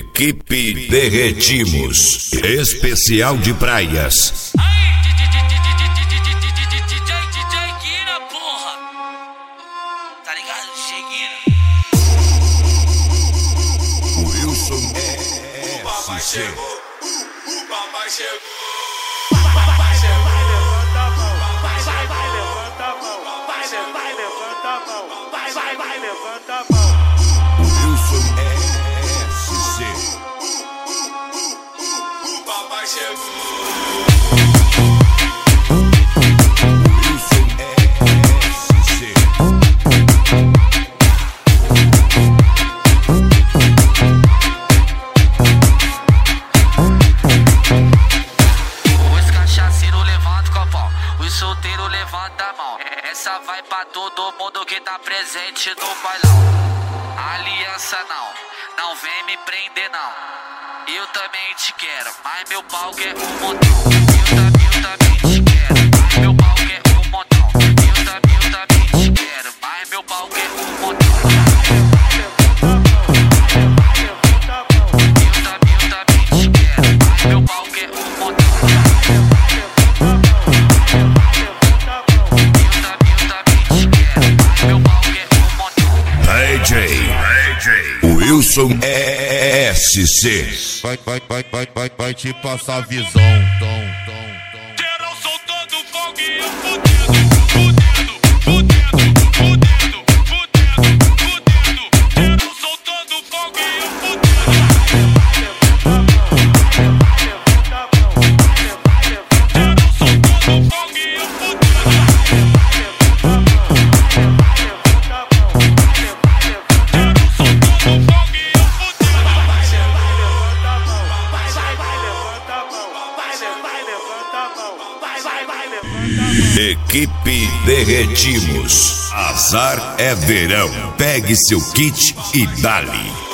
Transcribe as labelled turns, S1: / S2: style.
S1: Equipe Derretimos, especial de praias.
S2: DJ Guina, porra! Tá ligado? Cheguina.
S1: Wilson
S3: O papai
S1: SC.
S3: chegou, o papai chegou.
S1: Wilson SC.
S3: O papai chegou.
S1: Wilson SC.
S2: Os cachaceiros levantam o copão, os solteiros levantam a mão. Essa vai pra todo mundo que tá presente no bailão. Aliança não vem me prender não. Eu também te quero, mas meu pau quer um montão. Eu também te quero, mas meu pau quer um montão. Eu também te quero, mas meu pau quer um montão. Eu também te quero, mas meu pau quer um montão.
S1: Wilson SC.
S4: Vai te passar a visão.
S3: Geral soltando fogo e eu fudendo. Geral soltando fogo e eu fudendo. Geral soltando fogo e eu
S1: Equipe Derretimos. Azar é verão. Pegue seu kit e dale.